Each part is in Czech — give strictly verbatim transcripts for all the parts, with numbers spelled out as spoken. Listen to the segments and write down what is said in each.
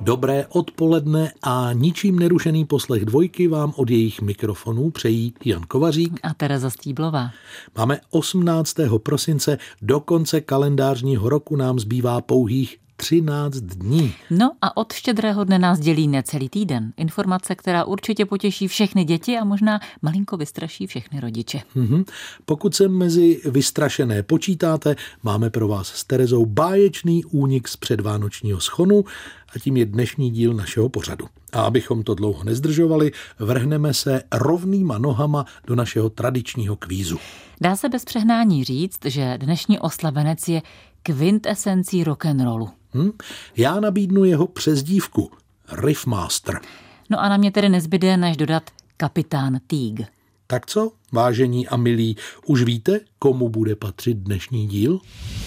Dobré odpoledne a ničím nerušený poslech dvojky vám od jejich mikrofonů přejí Jan Kovařík a Tereza Stýblová. Máme osmnáctého prosince, do konce kalendářního roku nám zbývá pouhých třináct dní. No a od Štědrého dne nás dělí necelý týden. Informace, která určitě potěší všechny děti a možná malinko vystraší všechny rodiče. Mhm. Pokud se mezi vystrašené počítáte, máme pro vás s Terezou báječný únik z předvánočního schonu a tím je dnešní díl našeho pořadu. A abychom to dlouho nezdržovali, vrhneme se rovnýma nohama do našeho tradičního kvízu. Dá se bez přehnání říct, že dnešní oslavenec je kvintesencí rock'n'rollu. Hm? Já nabídnu jeho přezdívku Riffmaster. No a na mě tedy nezbyde, než dodat kapitán Teague. Tak co, vážení a milí, už víte, komu bude patřit dnešní díl?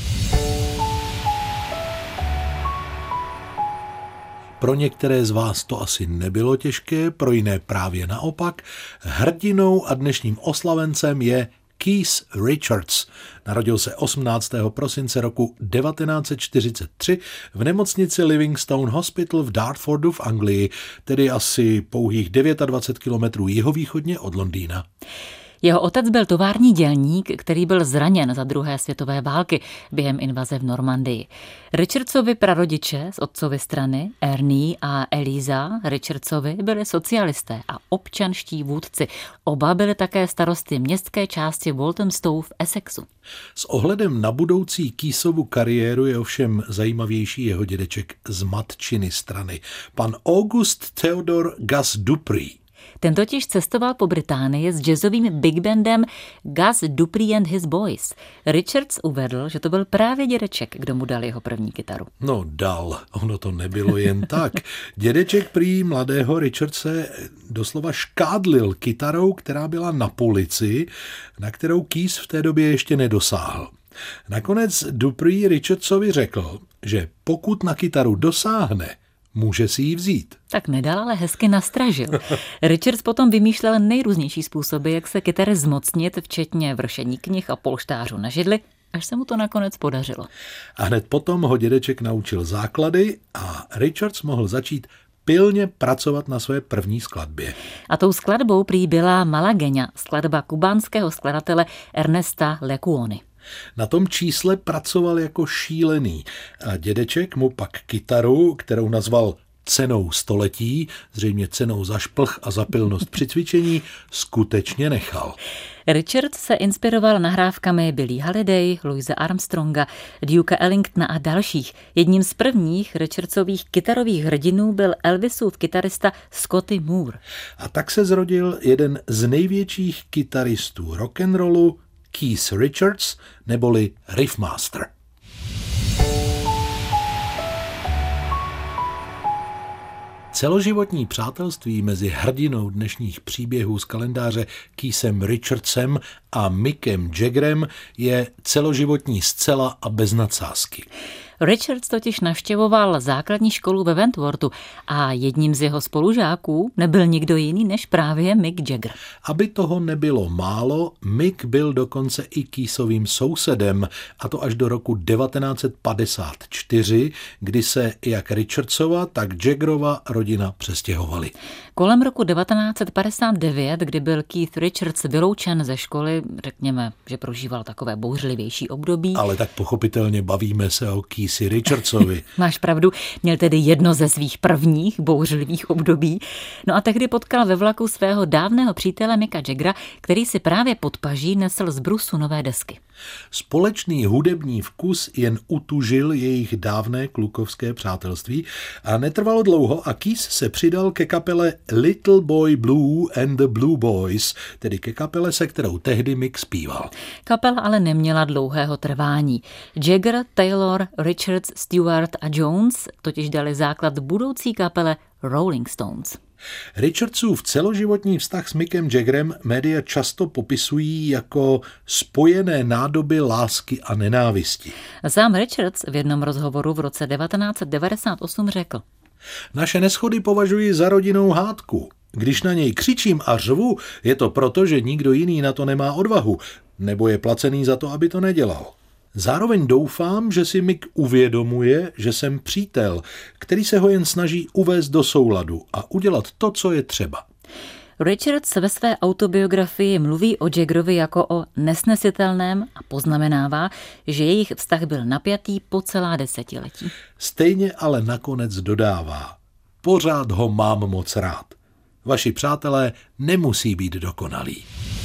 Pro některé z vás to asi nebylo těžké, pro jiné právě naopak. Hrdinou a dnešním oslavencem je Keith Richards. Narodil se osmnáctého prosince roku devatenáct set čtyřicet tři v nemocnici Livingstone Hospital v Dartfordu v Anglii, tedy asi pouhých dvacet devět kilometrů jihovýchodně od Londýna. Jeho otec byl tovární dělník, který byl zraněn za druhé světové války během invaze v Normandii. Richardsovi prarodiče z otcovy strany, Ernie a Eliza Richardsovi, byli socialisté a občanští vůdci. Oba byli také starosty městské části Walthamstow v Essexu. S ohledem na budoucí Keithovu kariéru je ovšem zajímavější jeho dědeček z matčiny strany, pan August Theodore Gus Dupree. Ten totiž cestoval po Británii s jazzovým big bandem Gus Dupree and his Boys. Richards uvedl, že to byl právě dědeček, kdo mu dal jeho první kytaru. No dal, ono to nebylo jen tak. Dědeček prý mladého Richardse doslova škádlil kytarou, která byla na polici, na kterou Keith v té době ještě nedosáhl. Nakonec Dupree Richardsovi řekl, že pokud na kytaru dosáhne, může si ji vzít. Tak nedal, ale hezky nastražil. Richards potom vymýšlel nejrůznější způsoby, jak se kytary zmocnit, včetně vršení knih a polštářů na židli, až se mu to nakonec podařilo. A hned potom ho dědeček naučil základy a Richards mohl začít pilně pracovat na své první skladbě. A tou skladbou prý byla Malagueña, skladba kubánského skladatele Ernesta Lecuony. Na tom čísle pracoval jako šílený a dědeček mu pak kytaru, kterou nazval cenou století, zřejmě cenou za šplch a za pilnost při cvičení, skutečně nechal. Richard se inspiroval nahrávkami Billie Holiday, Louise Armstronga, Duke Ellingtona a dalších. Jedním z prvních Richardsových kytarových hrdinů byl Elvisův kytarista Scotty Moore. A tak se zrodil jeden z největších kytaristů rock'n'rollu, Keith Richards, neboli Riffmaster. Celoživotní přátelství mezi hrdinou dnešních příběhů z kalendáře Keithem Richardsem a Mickem Jaggerem je celoživotní zcela a bez nadsázky. Richards totiž navštěvoval základní školu ve Wentworthu a jedním z jeho spolužáků nebyl nikdo jiný než právě Mick Jagger. Aby toho nebylo málo, Mick byl dokonce i Keithovým sousedem, a to až do roku devatenáct set padesát čtyři, kdy se jak Richardsova, tak Jaggerova rodina přestěhovali. Kolem roku devatenáct set padesát devět, kdy byl Keith Richards vyloučen ze školy, řekněme, že prožíval takové bouřlivější období. Ale tak pochopitelně bavíme se o Keithu Richardsovi. Máš pravdu, měl tedy jedno ze svých prvních bouřlivých období. No a tehdy potkal ve vlaku svého dávného přítele Micka Jaggera, který si právě pod paží nesl z brusu nové desky. Společný hudební vkus jen utužil jejich dávné klukovské přátelství a netrvalo dlouho a Keith se přidal ke kapele Little Boy Blue and the Blue Boys, tedy ke kapele, se kterou tehdy Mick zpíval. Kapela ale neměla dlouhého trvání. Jagger, Taylor, Richards, Stewart a Jones totiž dali základ budoucí kapele Rolling Stones. Richardsův celoživotní vztah s Mickem Jaggerem média často popisují jako spojené nádoby lásky a nenávisti. Sám Richards v jednom rozhovoru v roce devatenáct set devadesát osm řekl: Naše neschody považuji za rodinnou hádku. Když na něj křičím a řvu, je to proto, že nikdo jiný na to nemá odvahu, nebo je placený za to, aby to nedělal. Zároveň doufám, že si Mick uvědomuje, že jsem přítel, který se ho jen snaží uvést do souladu a udělat to, co je třeba. Richards ve své autobiografii mluví o Jaggerovi jako o nesnesitelném a poznamenává, že jejich vztah byl napjatý po celá desetiletí. Stejně ale nakonec dodává: pořád ho mám moc rád. Vaši přátelé nemusí být dokonalí.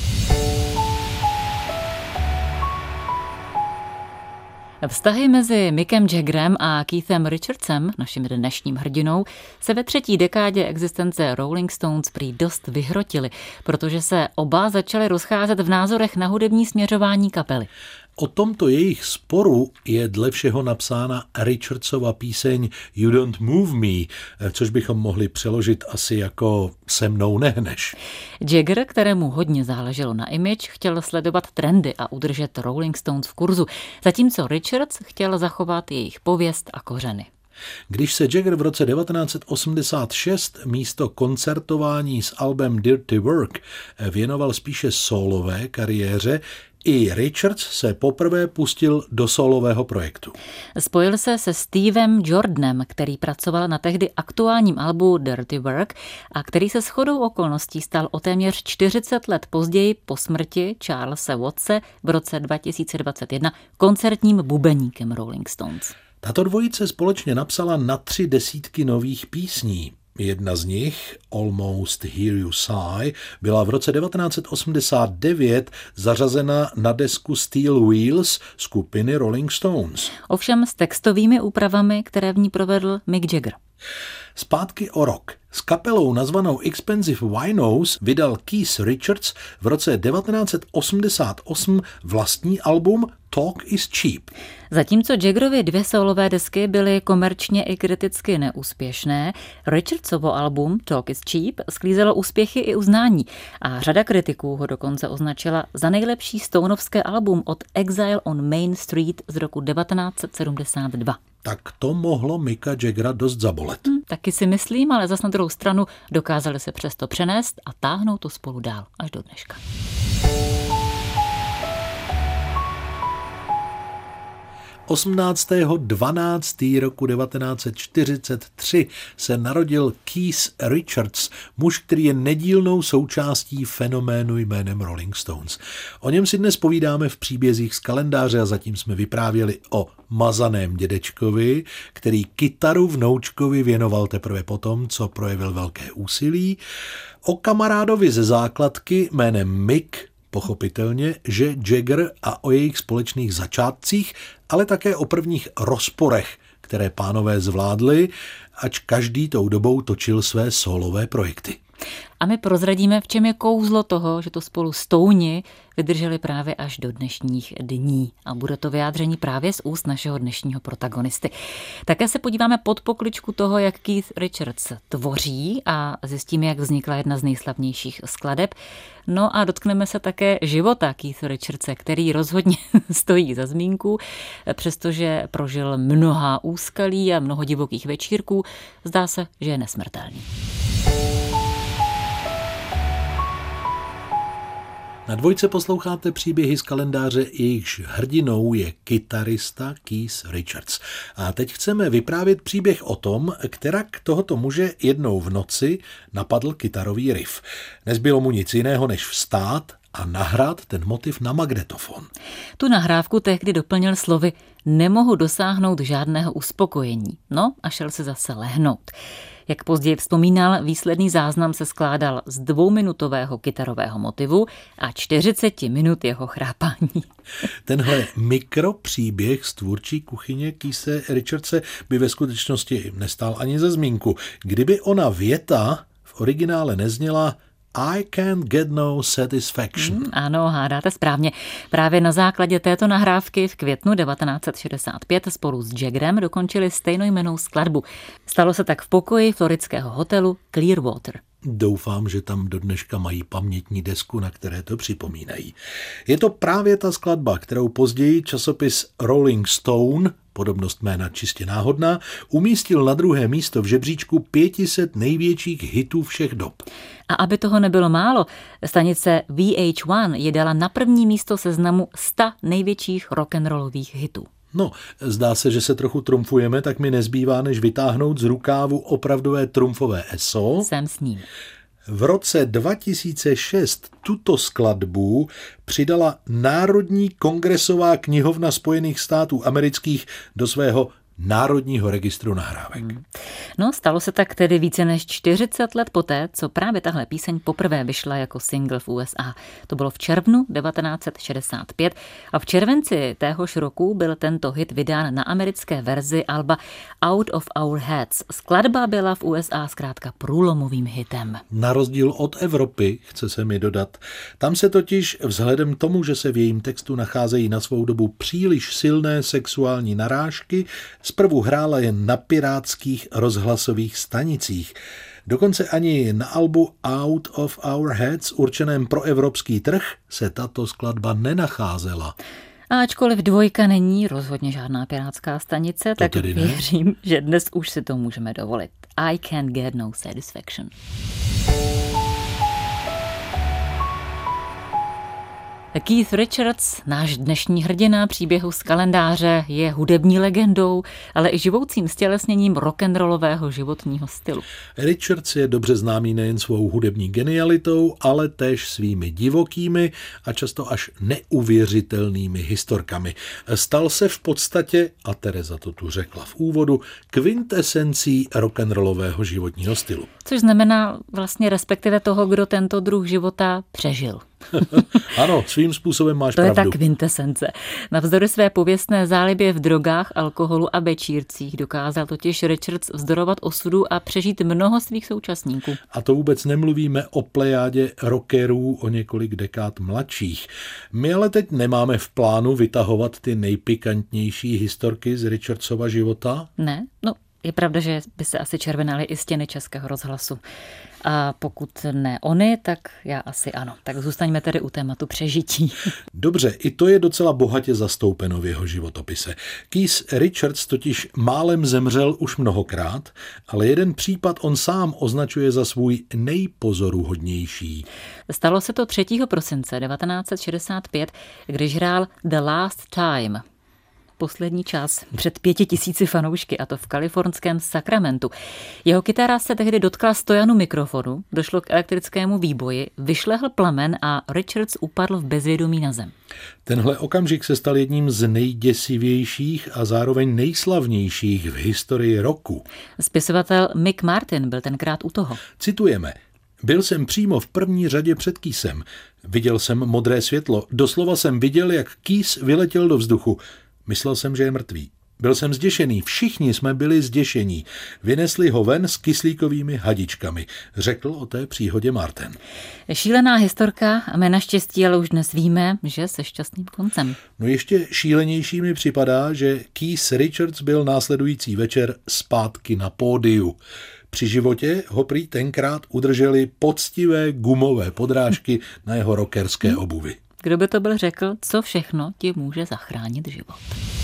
Vztahy mezi Mickem Jaggerem a Keithem Richardsem, naším dnešním hrdinou, se ve třetí dekádě existence Rolling Stones prý dost vyhrotily, protože se oba začaly rozcházet v názorech na hudební směřování kapely. O tomto jejich sporu je dle všeho napsána Richardsova píseň You Don't Move Me, což bychom mohli přeložit asi jako Se mnou nehneš. Jagger, kterému hodně záleželo na image, chtěl sledovat trendy a udržet Rolling Stones v kurzu, zatímco Richards chtěl zachovat jejich pověst a kořeny. Když se Jagger v roce devatenáct osmdesát šest místo koncertování s albem Dirty Work věnoval spíše solové kariéře, i Richards se poprvé pustil do solového projektu. Spojil se se Stevem Jordanem, který pracoval na tehdy aktuálním albu Dirty Work a který se shodou okolností stal o téměř čtyřicet let později po smrti Charlese Wattse v roce dva tisíce dvacet jedna koncertním bubeníkem Rolling Stones. Tato dvojice společně napsala na tři desítky nových písní. Jedna z nich, Almost Hear You Sigh, byla v roce devatenáct osmdesát devět zařazena na desku Steel Wheels skupiny Rolling Stones. Ovšem s textovými úpravami, které v ní provedl Mick Jagger. Zpátky o rok. S kapelou nazvanou Expensive Winos vydal Keith Richards v roce devatenáct osmdesát osm vlastní album Talk is Cheap. Zatímco Jaggerovy dvě solové desky byly komerčně i kriticky neúspěšné, Richardsovo album Talk is Cheap sklízelo úspěchy i uznání a řada kritiků ho dokonce označila za nejlepší stonovské album od Exile on Main Street z roku devatenáct sedmdesát dva. Tak to mohlo Micka Jaggera dost zabolet. Hmm, taky si myslím, ale zas na druhou stranu dokázali se přesto přenést a táhnout to spolu dál až do dneška. osmnáctého dvanáctého roku devatenáct set čtyřicet tři se narodil Keith Richards, muž, který je nedílnou součástí fenoménu jménem Rolling Stones. O něm si dnes povídáme v příbězích z kalendáře a zatím jsme vyprávěli o mazaném dědečkovi, který kytaru vnoučkovi věnoval teprve potom, co projevil velké úsilí, o kamarádovi ze základky jménem Mick, pochopitelně, že Jagger, a o jejich společných začátcích, ale také o prvních rozporech, které pánové zvládli, ač každý tou dobou točil své solové projekty. A my prozradíme, v čem je kouzlo toho, že to spolu Stouni vydrželi právě až do dnešních dní. A bude to vyjádření právě z úst našeho dnešního protagonisty. Také se podíváme pod pokličku toho, jak Keith Richards tvoří a zjistíme, jak vznikla jedna z nejslavnějších skladeb. No a dotkneme se také života Keitha Richardse, který rozhodně stojí za zmínku, přestože prožil mnoha úskalí a mnoho divokých večírků. Zdá se, že je nesmrtelný. Na dvojce posloucháte příběhy z kalendáře, jejichž hrdinou je kytarista Keith Richards. A teď chceme vyprávět příběh o tom, kterak tohoto muže jednou v noci napadl kytarový riff. Nezbylo mu nic jiného, než vstát a nahrát ten motiv na magnetofon. Tu nahrávku tehdy doplnil slovy: nemohu dosáhnout žádného uspokojení. No a šel si zase lehnout. Jak později vzpomínal, výsledný záznam se skládal z dvouminutového kytarového motivu a čtyřicet minut jeho chrápání. Tenhle mikropříběh z tvůrčí kuchyně Keitha Richardse by ve skutečnosti nestál ani za zmínku. Kdyby ona věta v originále nezněla I can't get no satisfaction. Hmm, ano, hádáte správně. Právě na základě této nahrávky v květnu devatenáct set šedesát pět spolu s Jaggerem dokončili stejnojmennou skladbu. Stalo se tak v pokoji floridského hotelu Clearwater. Doufám, že tam do dneška mají pamětní desku, na které to připomínají. Je to právě ta skladba, kterou později časopis Rolling Stone, podobnost jména čistě náhodná, umístil na druhé místo v žebříčku pěti set největších hitů všech dob. A aby toho nebylo málo, stanice V H jedna je dala na první místo seznamu sta největších rock'n'rollových hitů. No, zdá se, že se trochu trumfujeme, tak mi nezbývá, než vytáhnout z rukávu opravdové trumfové eso. Jsem s ním. V roce dva tisíce šest tuto skladbu přidala Národní kongresová knihovna Spojených států amerických do svého Národního registru nahrávek. Hmm. No, stalo se tak tedy více než čtyřicet let poté, co právě tahle píseň poprvé vyšla jako single v U S A. To bylo v červnu devatenáct set šedesát pět a v červenci téhož roku byl tento hit vydán na americké verzi alba Out of Our Heads. Skladba byla v U S A zkrátka průlomovým hitem. Na rozdíl od Evropy, chce se mi dodat. Tam se totiž vzhledem tomu, že se v jejím textu nacházejí na svou dobu příliš silné sexuální narážky, zprvu hrála jen na pirátských rozhlasových stanicích. Dokonce ani na albu Out of Our Heads, určeném pro evropský trh, se tato skladba nenacházela. A ačkoliv dvojka není rozhodně žádná pirátská stanice, to tak věřím, že dnes už si to můžeme dovolit. I can't get no satisfaction. Keith Richards, náš dnešní hrdina příběhu z kalendáře, je hudební legendou, ale i živoucím stělesněním rock'n'rollového životního stylu. Richards je dobře známý nejen svou hudební genialitou, ale též svými divokými a často až neuvěřitelnými historkami. Stal se v podstatě, a Tereza to tu řekla v úvodu, kvintesencí rock'n'rollového životního stylu. Což znamená vlastně respektive toho, kdo tento druh života přežil. Ano, svým způsobem máš to pravdu. To je ta kvintesence. Navzdory své pověstné zálibě v drogách, alkoholu a večírcích dokázal totiž Richards vzdorovat osudu a přežít mnoho svých současníků. A to vůbec nemluvíme o plejádě rockerů o několik dekád mladších. My ale teď nemáme v plánu vytahovat ty nejpikantnější historky z Richardsova života? Ne, no je pravda, že by se asi červenaly i stěny Českého rozhlasu. A pokud ne oni, tak já asi ano. Tak zůstaňme tedy u tématu přežití. Dobře, i to je docela bohatě zastoupeno v jeho životopise. Keith Richards totiž málem zemřel už mnohokrát, ale jeden případ on sám označuje za svůj nejpozoruhodnější. Stalo se to třetího prosince devatenáct set šedesát pět, když hrál The Last Time. Poslední čas před pěti tisíci fanoušky, a to v kalifornském Sacramentu. Jeho kytara se tehdy dotkla stojanu mikrofonu, došlo k elektrickému výboji, vyšlehl plamen a Richards upadl v bezvědomí na zem. Tenhle okamžik se stal jedním z nejděsivějších a zároveň nejslavnějších v historii rocku. Spisovatel Mick Martin byl tenkrát u toho. Citujeme. Byl jsem přímo v první řadě před Keithem. Viděl jsem modré světlo. Doslova jsem viděl, jak Keith vyletěl do vzduchu. Myslel jsem, že je mrtvý. Byl jsem zděšený, všichni jsme byli zděšení. Vynesli ho ven s kyslíkovými hadičkami, řekl o té příhodě Martin. Šílená historka a my naštěstí ale už dnes víme, že se šťastným koncem. No ještě šílenější mi připadá, že Keith Richards byl následující večer zpátky na pódiu. Při životě ho prý tenkrát udrželi poctivé gumové podrážky na jeho rockerské obuvi. Kdo by to byl řekl, co všechno ti může zachránit život.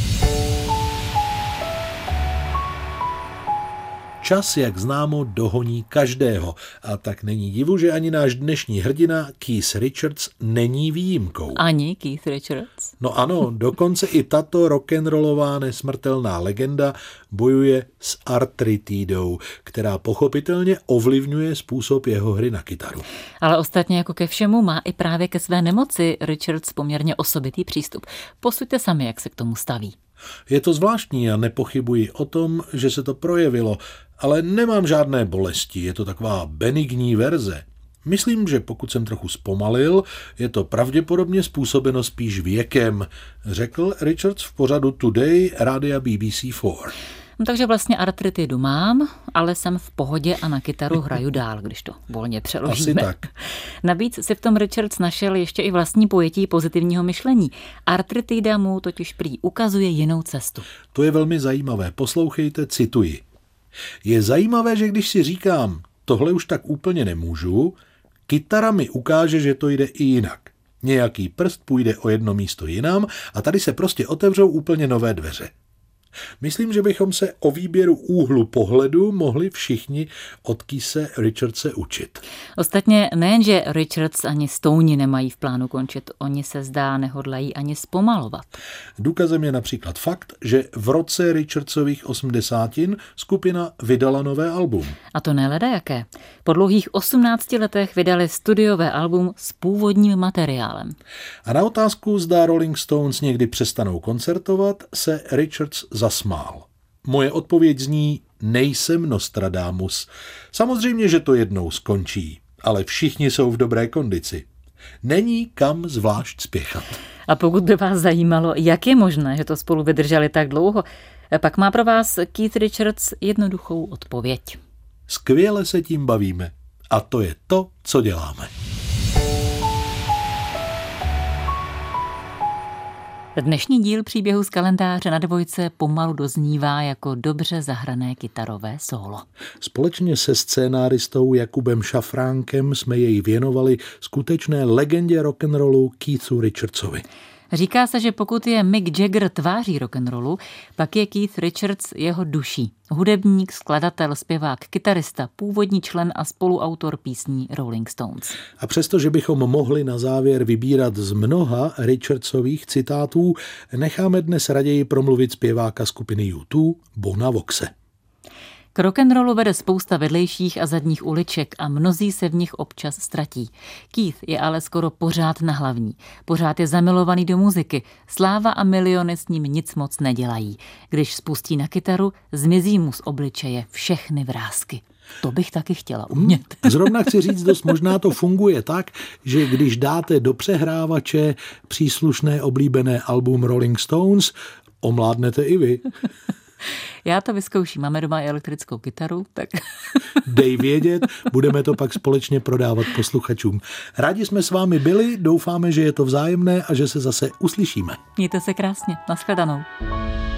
Čas, jak známo, dohoní každého. A tak není divu, že ani náš dnešní hrdina Keith Richards není výjimkou. Ani Keith Richards? No ano, dokonce i tato rock'n'rollová nesmrtelná legenda bojuje s artritidou, která pochopitelně ovlivňuje způsob jeho hry na kytaru. Ale ostatně jako ke všemu má i právě ke své nemoci Richards poměrně osobitý přístup. Posuďte sami, jak se k tomu staví. Je to zvláštní a nepochybuji o tom, že se to projevilo, ale nemám žádné bolesti, je to taková benigní verze. Myslím, že pokud jsem trochu zpomalil, je to pravděpodobně způsobeno spíš věkem, řekl Richards v pořadu Today rádia B B C čtyři. No, takže vlastně artritidu mám, ale jsem v pohodě a na kytaru hraju dál, když to volně přeložíme. Asi tak. Navíc si v tom Richards našel ještě i vlastní pojetí pozitivního myšlení. Artritida mu totiž prý ukazuje jinou cestu. To je velmi zajímavé. Poslouchejte, cituji. Je zajímavé, že když si říkám, tohle už tak úplně nemůžu, kytara mi ukáže, že to jde i jinak. Nějaký prst půjde o jedno místo jinam a tady se prostě otevřou úplně nové dveře. Myslím, že bychom se o výběru úhlu pohledu mohli všichni od Keithe Richardse učit. Ostatně nejenže Richards ani Stoney nemají v plánu končit, oni se zdá nehodlají ani zpomalovat. Důkazem je například fakt, že v roce Richardsových osmdesátin skupina vydala nové album. A to neleda jaké. Po dlouhých osmnácti letech vydali studiové album s původním materiálem. A na otázku, zda Rolling Stones někdy přestanou koncertovat, se Richards zasmál. Moje odpověď zní: nejsem Nostradamus. Samozřejmě, že to jednou skončí, ale všichni jsou v dobré kondici. Není kam zvlášť spěchat. A pokud by vás zajímalo, jak je možné, že to spolu vydrželi tak dlouho, pak má pro vás Keith Richards jednoduchou odpověď. Skvěle se tím bavíme. A to je to, co děláme. Dnešní díl příběhu z kalendáře na dvojce pomalu doznívá jako dobře zahrané kytarové sólo. Společně se scénáristou Jakubem Šafránkem jsme jej věnovali skutečné legendě rock'n'rollu Keithu Richardsovi. Říká se, že pokud je Mick Jagger tváří rock'n'rollu, pak je Keith Richards jeho duší. Hudebník, skladatel, zpěvák, kytarista, původní člen a spoluautor písní Rolling Stones. A přesto, že bychom mohli na závěr vybírat z mnoha Richardsových citátů, necháme dnes raději promluvit zpěváka skupiny U dva Bona Voxe. K rock'n'rollu vede spousta vedlejších a zadních uliček a mnozí se v nich občas ztratí. Keith je ale skoro pořád na hlavní. Pořád je zamilovaný do muziky. Sláva a miliony s ním nic moc nedělají. Když spustí na kytaru, zmizí mu z obličeje všechny vrásky. To bych taky chtěla umět. Zrovna chci říct, dost možná to funguje tak, že když dáte do přehrávače příslušné oblíbené album Rolling Stones, omládnete i vy. Já to vyzkouším, máme doma i elektrickou kytaru, tak... Dej vědět, budeme to pak společně prodávat posluchačům. Rádi jsme s vámi byli, doufáme, že je to vzájemné a že se zase uslyšíme. Mějte se krásně, nashledanou.